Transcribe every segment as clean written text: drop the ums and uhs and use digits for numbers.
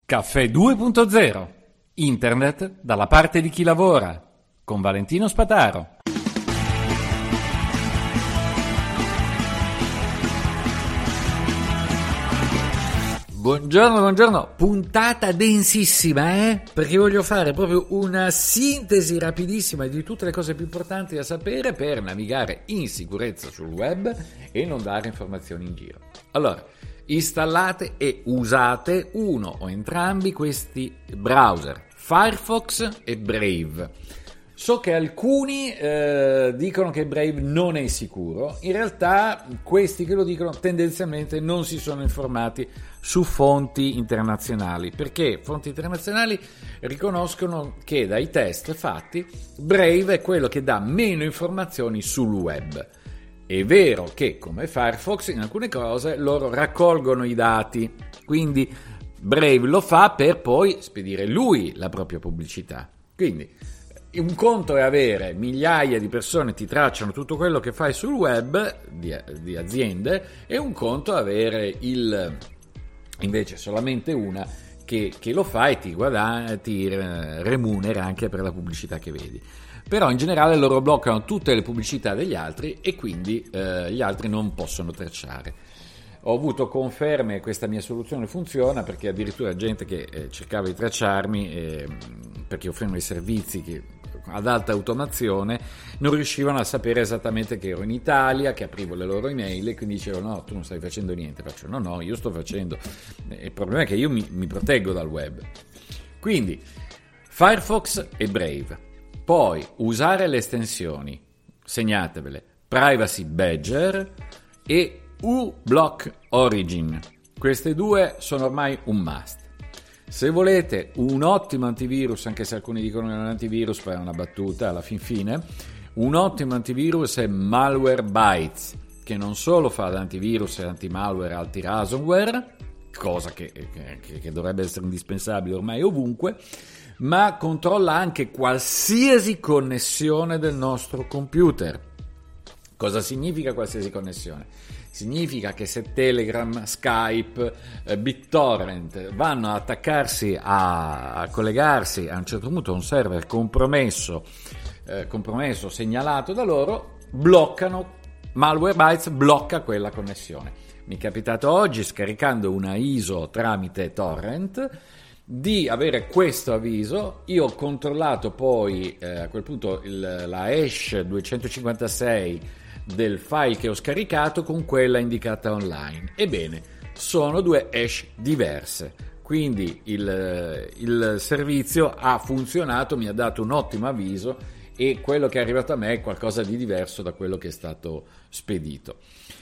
Caffè 2.0. Internet dalla parte di chi lavora. Con Valentino Spataro. Buongiorno, puntata densissima, perché voglio fare proprio una sintesi rapidissima di tutte le cose più importanti da sapere per navigare in sicurezza sul web e non dare informazioni in giro. Allora, installate e usate uno o entrambi questi browser, Firefox e Brave. So che alcuni dicono che Brave non è sicuro, in realtà questi che lo dicono tendenzialmente non si sono informati su fonti internazionali, perché fonti internazionali riconoscono che dai test fatti Brave è quello che dà meno informazioni sul web. È vero che come Firefox in alcune cose loro raccolgono i dati, quindi Brave lo fa per poi spedire lui la propria pubblicità. Quindi un conto è avere migliaia di persone ti tracciano tutto quello che fai sul web di aziende, e un conto è avere invece solamente una che lo fa e ti remunera anche per la pubblicità che vedi. Però in generale loro bloccano tutte le pubblicità degli altri e quindi gli altri non possono tracciare. Ho avuto conferme che questa mia soluzione funziona, perché addirittura gente che cercava di tracciarmi perché offrivano dei servizi che ad alta automazione non riuscivano a sapere esattamente che ero in Italia, che aprivo le loro email e quindi dicevano no, tu non stai facendo niente. Faccio no, io sto facendo. Il problema è che io mi proteggo dal web. Quindi Firefox e Brave. Poi usare le estensioni, segnatevele, Privacy Badger e uBlock Origin. Queste due sono ormai un must. Se volete un ottimo antivirus, anche se alcuni dicono che non è un antivirus, poi è una battuta alla fin fine, un ottimo antivirus è Malwarebytes, che non solo fa l'antivirus e antimalware anti-ransomware, cosa che dovrebbe essere indispensabile ormai ovunque, ma controlla anche qualsiasi connessione del nostro computer. Cosa significa qualsiasi connessione? Significa che se Telegram, Skype, BitTorrent vanno ad attaccarsi, a collegarsi a un certo punto a un server compromesso, segnalato da loro, Malwarebytes blocca quella connessione. Mi è capitato oggi, scaricando una ISO tramite torrent, di avere questo avviso. Io ho controllato poi a quel punto la hash 256 del file che ho scaricato con quella indicata online. Ebbene, sono due hash diverse, quindi il servizio ha funzionato, mi ha dato un ottimo avviso e quello che è arrivato a me è qualcosa di diverso da quello che è stato spedito.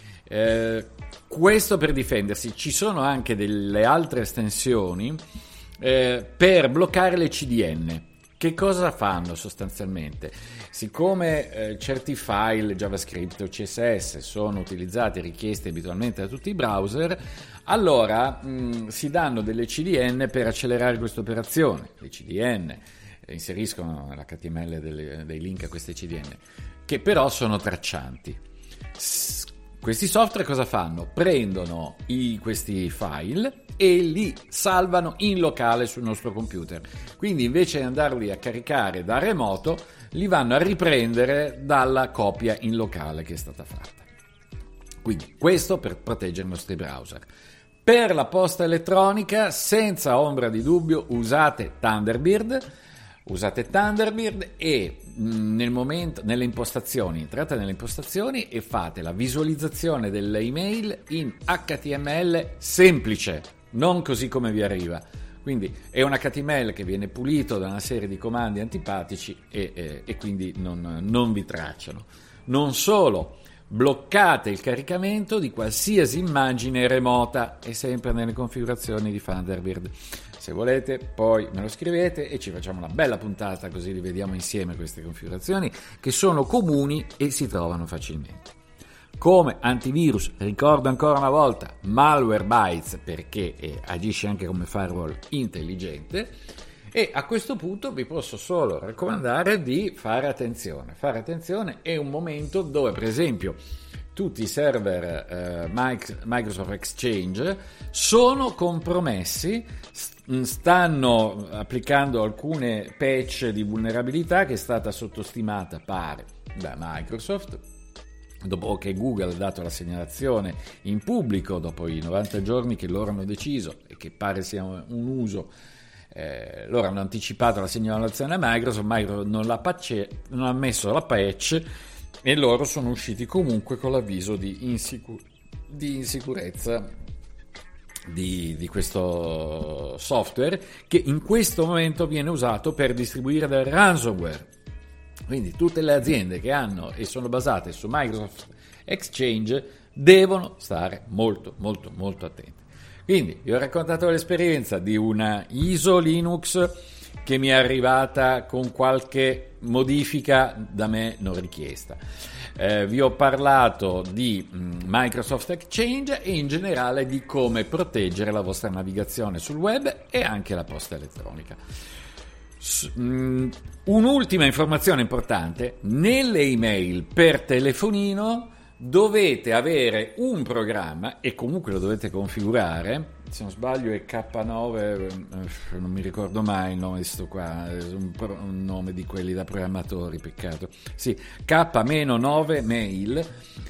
Questo per difendersi. Ci sono anche delle altre estensioni per bloccare le CDN. Che cosa fanno sostanzialmente? Siccome certi file JavaScript o CSS sono utilizzati e richiesti abitualmente da tutti i browser, allora si danno delle CDN per accelerare questa operazione. Le CDN inseriscono l'HTML dei link a queste CDN, che però sono traccianti. Questi software cosa fanno? Prendono questi file e li salvano in locale sul nostro computer. Quindi invece di andarli a caricare da remoto, li vanno a riprendere dalla copia in locale che è stata fatta. Quindi questo per proteggere i nostri browser. Per la posta elettronica, senza ombra di dubbio, usate Thunderbird e nelle impostazioni, entrate nelle impostazioni e fate la visualizzazione delle email in HTML semplice, non così come vi arriva. Quindi è un HTML che viene pulito da una serie di comandi antipatici e quindi non vi tracciano. Non solo, bloccate il caricamento di qualsiasi immagine remota, e sempre nelle configurazioni di Thunderbird. Se volete poi me lo scrivete e ci facciamo una bella puntata, così rivediamo insieme queste configurazioni che sono comuni e si trovano facilmente. Come antivirus ricordo ancora una volta Malwarebytes, perché agisce anche come firewall intelligente, e a questo punto vi posso solo raccomandare di fare attenzione. Fare attenzione è un momento dove, per esempio, tutti i server Microsoft Exchange sono compromessi, stanno applicando alcune patch di vulnerabilità che è stata sottostimata, pare, da Microsoft, dopo che Google ha dato la segnalazione in pubblico, dopo i 90 giorni che loro hanno deciso e che pare sia un uso. Loro hanno anticipato la segnalazione a Microsoft non ha messo la patch e loro sono usciti comunque con l'avviso di insicurezza di questo software, che in questo momento viene usato per distribuire del ransomware. Quindi tutte le aziende che hanno e sono basate su Microsoft Exchange devono stare molto molto molto attenti. Quindi vi ho raccontato l'esperienza di una ISO Linux che mi è arrivata con qualche modifica da me non richiesta. Vi ho parlato di Microsoft Exchange e in generale di come proteggere la vostra navigazione sul web e anche la posta elettronica. Un'ultima informazione importante: nelle email per telefonino dovete avere un programma, e comunque lo dovete configurare, se non sbaglio è K9, non mi ricordo mai il nome di sto qua, è un nome di quelli da programmatori, peccato. Sì, K-9 Mail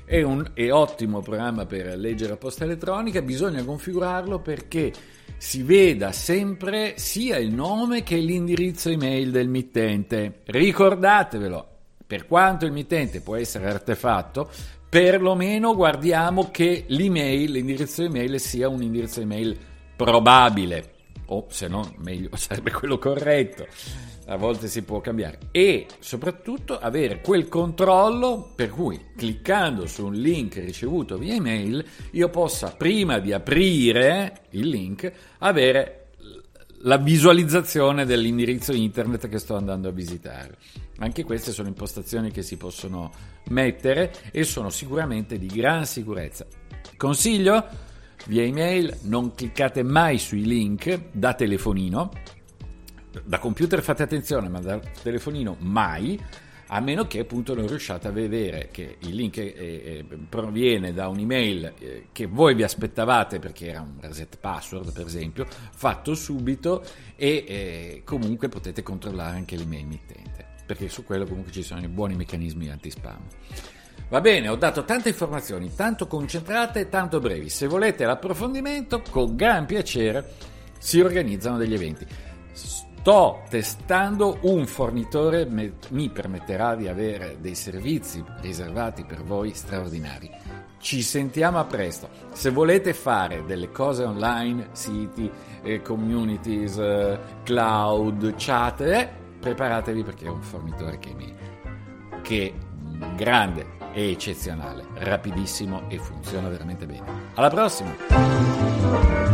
è ottimo programma per leggere la posta elettronica. Bisogna configurarlo perché si veda sempre sia il nome che l'indirizzo email del mittente. Ricordatevelo, per quanto il mittente può essere artefatto, perlomeno guardiamo che l'indirizzo email sia un indirizzo email probabile, o se no meglio sarebbe quello corretto, a volte si può cambiare, e soprattutto avere quel controllo per cui cliccando su un link ricevuto via email io possa, prima di aprire il link, avere la visualizzazione dell'indirizzo internet che sto andando a visitare. Anche queste sono impostazioni che si possono mettere e sono sicuramente di gran sicurezza. Consiglio: via email non cliccate mai sui link da telefonino. Da computer fate attenzione, ma da telefonino mai, a meno che appunto non riusciate a vedere che il link proviene da un'email che voi vi aspettavate perché era un reset password, per esempio, fatto subito, e comunque potete controllare anche l'email mittente, perché su quello comunque ci sono i buoni meccanismi anti-spam. Va bene, ho dato tante informazioni, tanto concentrate e tanto brevi. Se volete l'approfondimento, con gran piacere si organizzano degli eventi. Sto testando un fornitore, mi permetterà di avere dei servizi riservati per voi straordinari. Ci sentiamo a presto. Se volete fare delle cose online, siti, communities, cloud, chat, preparatevi, perché è un fornitore che è grande e eccezionale, rapidissimo e funziona veramente bene. Alla prossima!